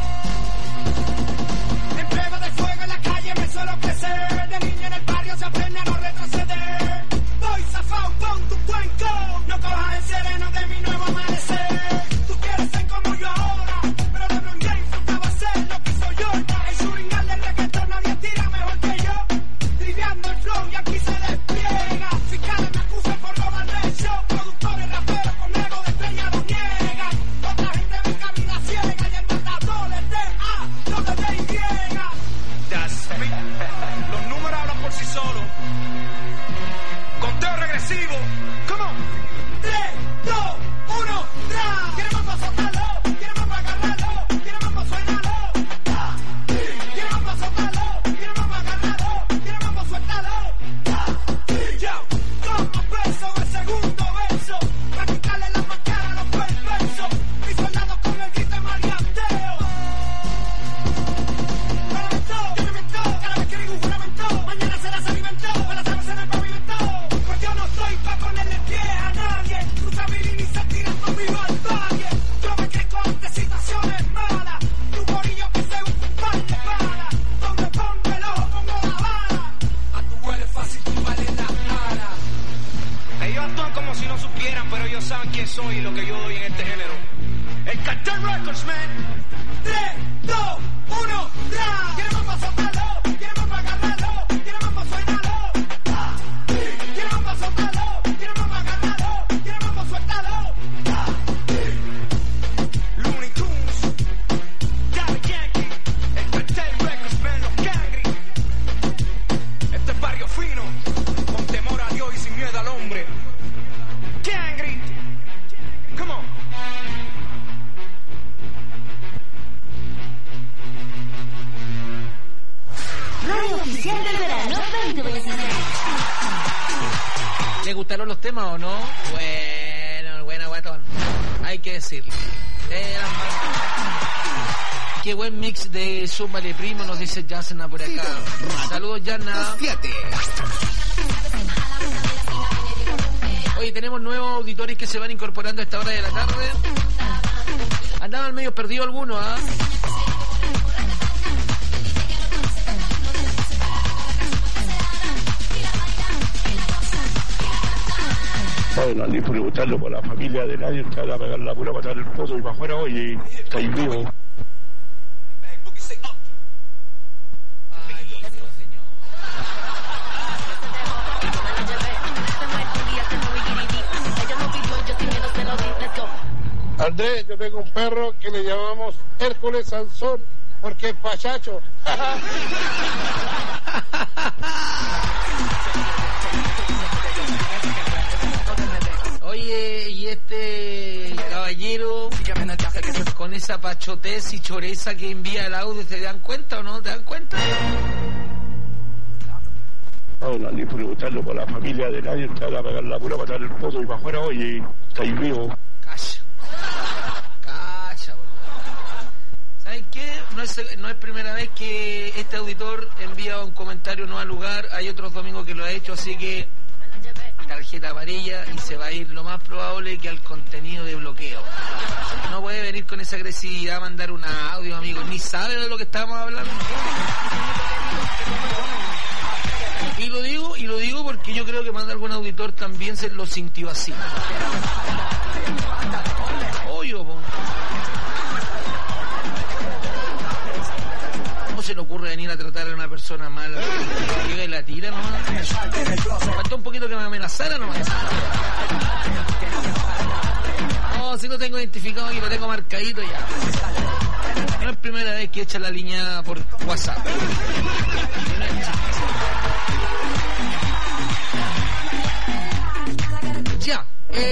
En prueba de fuego en la calle me suelo crecer. De niño en el barrio se aprende a no retroceder. Voy zafado con tu cuenco, no cojas el sereno de mi nuevo amanecer. Tú quieres ser como yo ahora, pero LeBron James faltaba ser lo que soy yo. El suringal del reggaetón nadie tira mejor que yo. Triviando el flow y aquí se despliega. Fiscales me acusan por robarle el show. Productores raperos con ego de estrella lo niegan. Otra gente busca vida ciega y el matador les de A, no le de Y. Los números hablan por sí solos. Conteo regresivo. Come on. 3, 2, 1, ¡tra! Queremos más soltarlo, queremos más agarrarlo, queremos más suenarlo. Queremos más soltarlo, queremos más agarrarlo, queremos más sueltarlo. Yo, como beso el segundo verso, para quitarle la máscara a los perversos. Mis soldados con el grito de marianteo. Yo me meto, cada vez que digo un juramento, mañana será se alimentó, para saberse en el pavimento. Pues yo no estoy pa' ponerle pie a nadie, cruza mi línea y se tiran conmigo al valle. Yo me crezco ante situaciones malas, y un gorillo que se usa un par de balas. Donde pongo el ojo, pongo la bala. A tu huele fácil, tú vales la ala. Ellos actúan como si no supieran, pero ellos saben quién soy y lo que yo doy en este género. El Cartel Records, man. 3, 2, 1, ¡tra! Queremos más soltarlo, queremos más agarrarlo, queremos más suenarlo. Queremos más soltarlo, queremos más agarrarlo, queremos más sueltarlo. Looney Tunes, Daddy Yankee, el Cartel Records, man, los Cangri. Este es barrio fino, con temor a Dios y sin miedo al hombre. Cangri, come on. Radio oficial del verano 2026. ¿Le gustaron los temas o no? Bueno, buena guatón. Hay que decirlo. Qué buen mix de Súmale Primo, nos dice Yasna por acá. Saludos, Yasna. Oye, tenemos nuevos auditores que se van incorporando a esta hora de la tarde. Andaban medio perdidos algunos, ¿ah? Bueno, ni preguntarlo por la familia de nadie, te van a pegar la pura patada en el pozo y para afuera, oye, está ahí vivo. Andrés, yo tengo un perro que le llamamos Hércules Sansón porque es pachacho. Oye, y este caballero con esa pachotez y choreza que envía el audio, ¿se dan cuenta o no? ¿Te dan cuenta? No, ni preguntarlo por la familia de nadie, te van a pegar la pura patada en el pozo y para afuera, oye, está ahí vivo. Calla, boludo. ¿Saben qué? No es primera vez que este auditor envía un comentario no al lugar, hay otros domingos que lo ha hecho, así que tarjeta amarilla y se va a ir lo más probable que al contenido de bloqueo. No puede venir con esa agresividad a mandar un audio, amigo, ni sabe de lo que estamos hablando. Y lo digo porque yo creo que más de algún auditor también se lo sintió así. Oyo, po. ¿Cómo se le ocurre venir a tratar a una persona mala? Llega y la tira nomás. Faltó un poquito que me amenazara nomás. No, si lo tengo identificado aquí, lo tengo marcadito ya. No es primera vez que echa la línea por WhatsApp. Ya.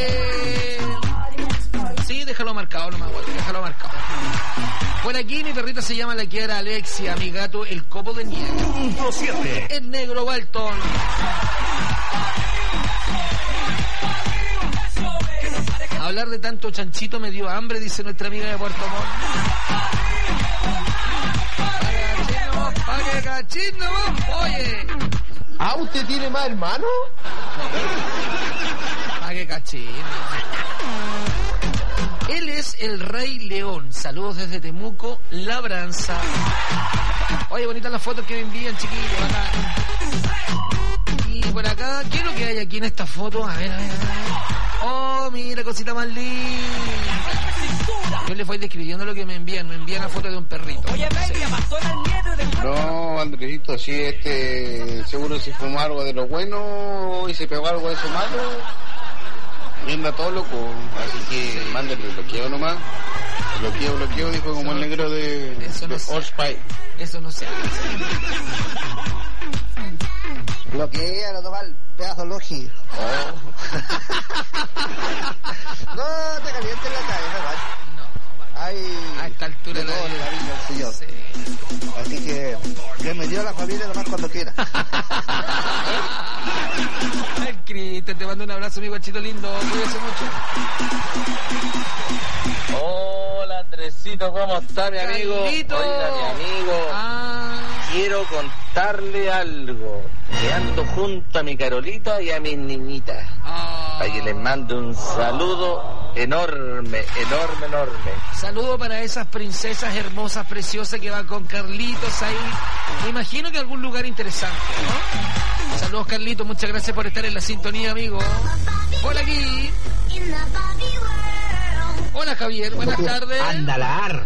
Sí, déjalo marcado nomás, güey. Déjalo marcado. Por aquí mi perrita se llama la Kiara Alexia, mi gato el Copo de Nieve. El negro Balton. Hablar de tanto chanchito me dio hambre, dice nuestra amiga de Puerto Montt. ¡Pa' que cachín nomás! ¡Oye! ¿Ah, usted tiene más hermanos? ¡Pa' que cachín! Él es el Rey León. Saludos desde Temuco, Labranza. Oye, bonitas las fotos que me envían, chiquillos. Y por acá, ¿qué es lo que hay aquí en esta foto? A ver. Oh, mira, cosita más linda. Yo les voy describiendo lo que me envían. Me envían la foto de un perrito. No, Andresito, sí, seguro se fumó algo de lo bueno y se pegó algo de eso malo. Y anda todo loco, así que mándale bloqueo nomás. Bloqueo, dijo como el negro de Old Spice. Eso no se hace. Bloquea, no tomar pedazo logi. Oh. No te calientes la cabeza, ¿vale? A esta altura de la vida, señor. Sí. Así que bienvenido a la familia nomás cuando quiera. Ay, Cristian, te mando un abrazo, mi guachito lindo. Cuídese mucho. Hola, Andresito, ¿cómo está mi amigo? Carlito. Oiga, mi amigo. Quiero contarle algo. Que ando junto a mi Carolita y a mis niñitas. Para que les mande un saludo enorme. Saludo para esas princesas hermosas, preciosas que van con Carlitos ahí. Me imagino que algún lugar interesante, ¿no? Saludos, Carlitos, muchas gracias por estar en la sintonía, amigo. Hola aquí. Hola, Javier, buenas tardes. Andalar.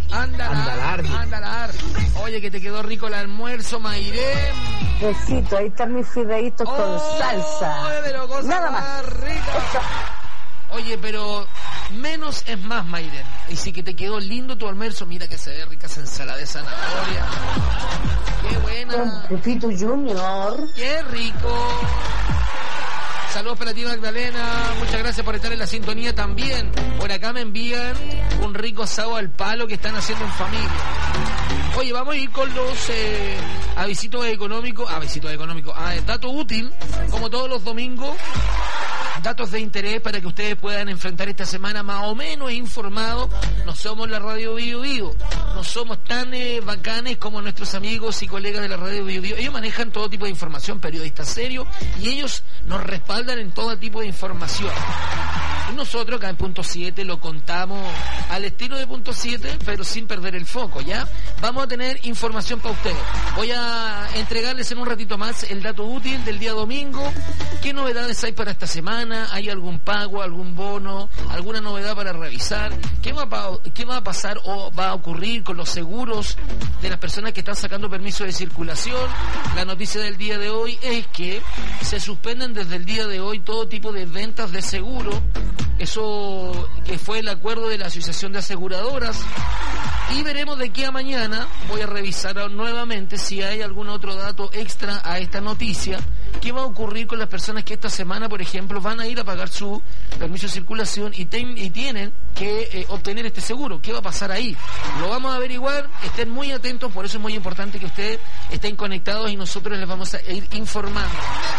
Oye, que te quedó rico el almuerzo, Mairé. Besito, ahí están mis fideitos con salsa. Pero cosa nada más rica. Oye, pero menos es más, Mayren. Y si que te quedó lindo tu almuerzo, mira que se ve rica esa ensalada de zanahoria. Qué buena. Con Pepito Junior. Qué rico. Saludos para ti, Magdalena. Muchas gracias por estar en la sintonía también. Por acá me envían un rico asado al palo que están haciendo en familia. Oye, vamos a ir con los avisitos económicos. Dato útil, como todos los domingos. Datos de interés para que ustedes puedan enfrentar esta semana más o menos informados. No somos la Radio Bio Bio, no somos tan bacanes como nuestros amigos y colegas de la Radio Bio Bio. Ellos manejan todo tipo de información, periodistas serios, y ellos nos respaldan en todo tipo de información. Y nosotros acá en Punto 7 lo contamos al estilo de Punto 7, pero sin perder el foco, ¿ya? Vamos a tener información para ustedes. Voy a entregarles en un ratito más el dato útil del día domingo. ¿Qué novedades hay para esta semana? ¿Hay algún pago, algún bono, alguna novedad para revisar? ¿Qué va a pasar o va a ocurrir con los seguros de las personas que están sacando permiso de circulación? La noticia del día de hoy es que se suspenden desde el día de hoy todo tipo de ventas de seguro. Eso que fue el acuerdo de la Asociación de Aseguradoras Y veremos de aquí a mañana, voy a revisar nuevamente si hay algún otro dato extra a esta noticia. ¿Qué va a ocurrir con las personas que esta semana, por ejemplo, van a ir a pagar su permiso de circulación y tienen que obtener este seguro? ¿Qué va a pasar ahí? Lo vamos a averiguar, estén muy atentos, por eso es muy importante que ustedes estén conectados y nosotros les vamos a ir informando.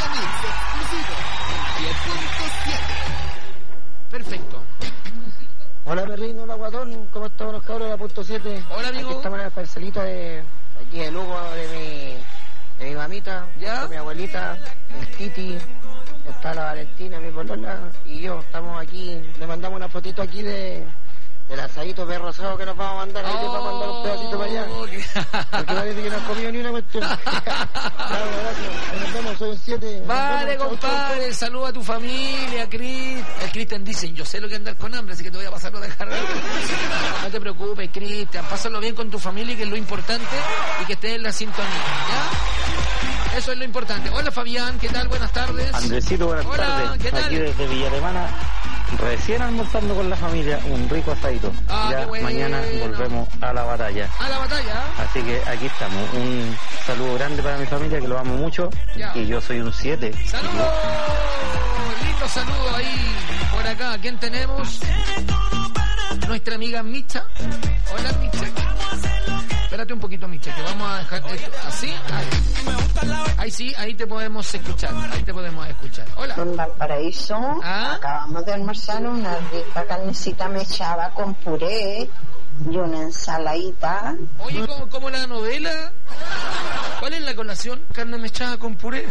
Perfecto. Hola perrino, hola guatón, ¿cómo estamos los cabros de la punto 7? Hola amigo. Aquí estamos en el parcelito de aquí de Lugo, de mi mamita, de mi abuelita, el Titi, está la Valentina, mi polola y yo, estamos aquí, le mandamos una fotito aquí del asadito perro asado que nos vamos a mandar, ahí te vamos a mandar un pedacito para allá, porque parece que no has comido ni una cuestión. Claro, gracias, ahí nos vemos, soy el 7. Vale, compadre, saluda a tu familia, Cris. El Cristian dice, yo sé lo que andar con hambre, así que te voy a pasar a dejar. No te preocupes, Cristian, pásalo bien con tu familia, que es lo importante, y que estés en la sintonía, ¿ya? Eso es lo importante. Hola, Fabián, ¿qué tal? Buenas tardes. Andresito, buenas tardes. ¿Qué tal? Aquí desde Villa Alemana, recién almorzando con la familia, un rico asadito. Ya mañana volvemos a la batalla. ¿A la batalla? Así que aquí estamos. Un saludo grande para mi familia, que lo amo mucho. Ya. Y yo soy un 7. ¡Saludos! Lindo saludo ahí. Por acá, ¿quién tenemos? Nuestra amiga Micha. Hola, Micha. Espérate un poquito, Micha, que vamos a dejar esto así. Ahí sí, ahí te podemos escuchar. Ahí te podemos escuchar. Hola. En Valparaíso acabamos de almorzar una rica carnecita mechada con puré y una ensaladita. Oye, como la novela. ¿Cuál es la colación? Carne mechada con puré.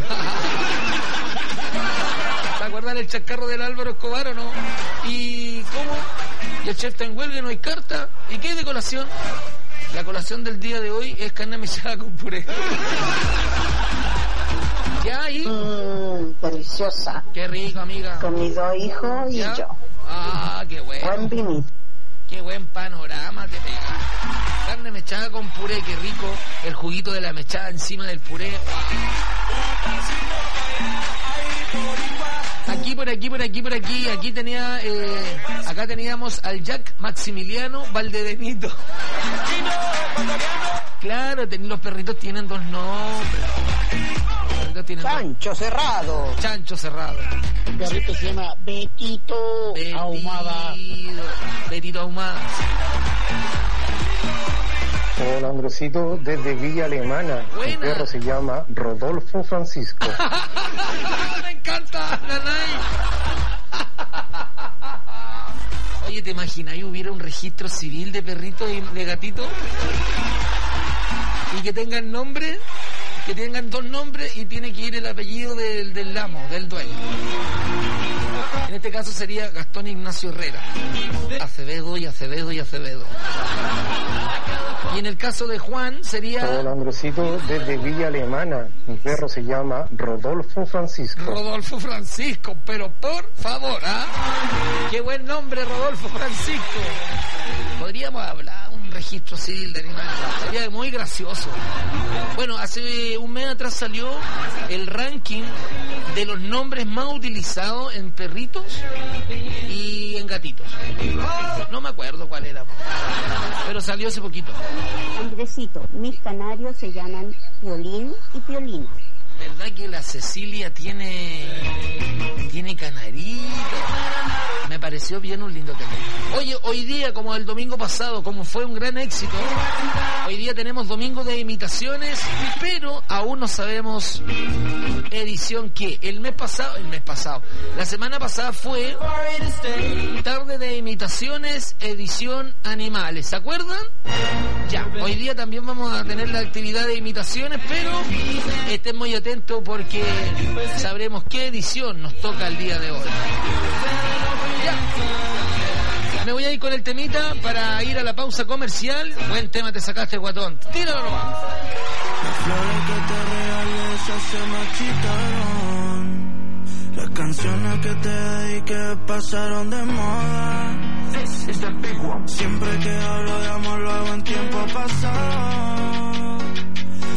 ¿Se acuerdan el chacarro del Álvaro Escobar o no? ¿Y cómo? Y el chef está en huelga y no hay carta. ¿Y qué es de colación? La colación del día de hoy es carne mechada con puré. ¿Ya ahí? Deliciosa. Qué rico, amiga. Con mis 2 hijos y yo. Ah, qué bueno. Buen vinito. Qué buen panorama te pega. Carne mechada con puré, qué rico. El juguito de la mechada encima del puré. Aquí tenía, acá teníamos al Jack Maximiliano Valdebenito. Claro, los perritos tienen 2 nombres. Chancho Cerrado. Chancho Cerrado. El perrito se llama Betito Ahumada. Betito Ahumada. Hola, Andresito, desde Villa Alemana. Buena. El perro se llama Rodolfo Francisco. Me encanta, Nanay. Oye, ¿te imaginas que hubiera un registro civil de perritos y de gatitos? Y que tengan nombre, que tengan 2 nombres y tiene que ir el apellido del amo, del dueño. En este caso sería Gastón Ignacio Herrera. Acevedo y Acevedo y Acevedo. Y en el caso de Juan sería... Hola, Andresito, desde Villa Alemana. Mi perro se llama Rodolfo Francisco. Rodolfo Francisco, pero por favor, ¿ah? Qué buen nombre, Rodolfo Francisco. Podríamos hablar un registro civil de animales. Sería muy gracioso. Bueno, hace un mes atrás salió el ranking de los nombres más utilizados en perritos y en gatitos. No me acuerdo cuál era, pero salió hace poquito. Andresito, mis canarios se llaman Piolín y Piolina. ¿Verdad que la Cecilia tiene canarito? Me pareció bien un lindo tema. Oye, hoy día, como el domingo pasado, como fue un gran éxito, hoy día tenemos domingo de imitaciones, pero aún no sabemos edición qué. El mes pasado, la semana pasada fue tarde de imitaciones, edición animales, ¿se acuerdan? Ya, hoy día también vamos a tener la actividad de imitaciones, pero estén muy atentos porque sabremos qué edición nos toca el día de hoy. Ya. Me voy a ir con el temita para ir a la pausa comercial. Buen tema te sacaste, guatón. Tíralo nomás. Las flores que te regalé esas se marchitaron. Las canciones que te dediqué pasaron de moda. Siempre que hablo de amor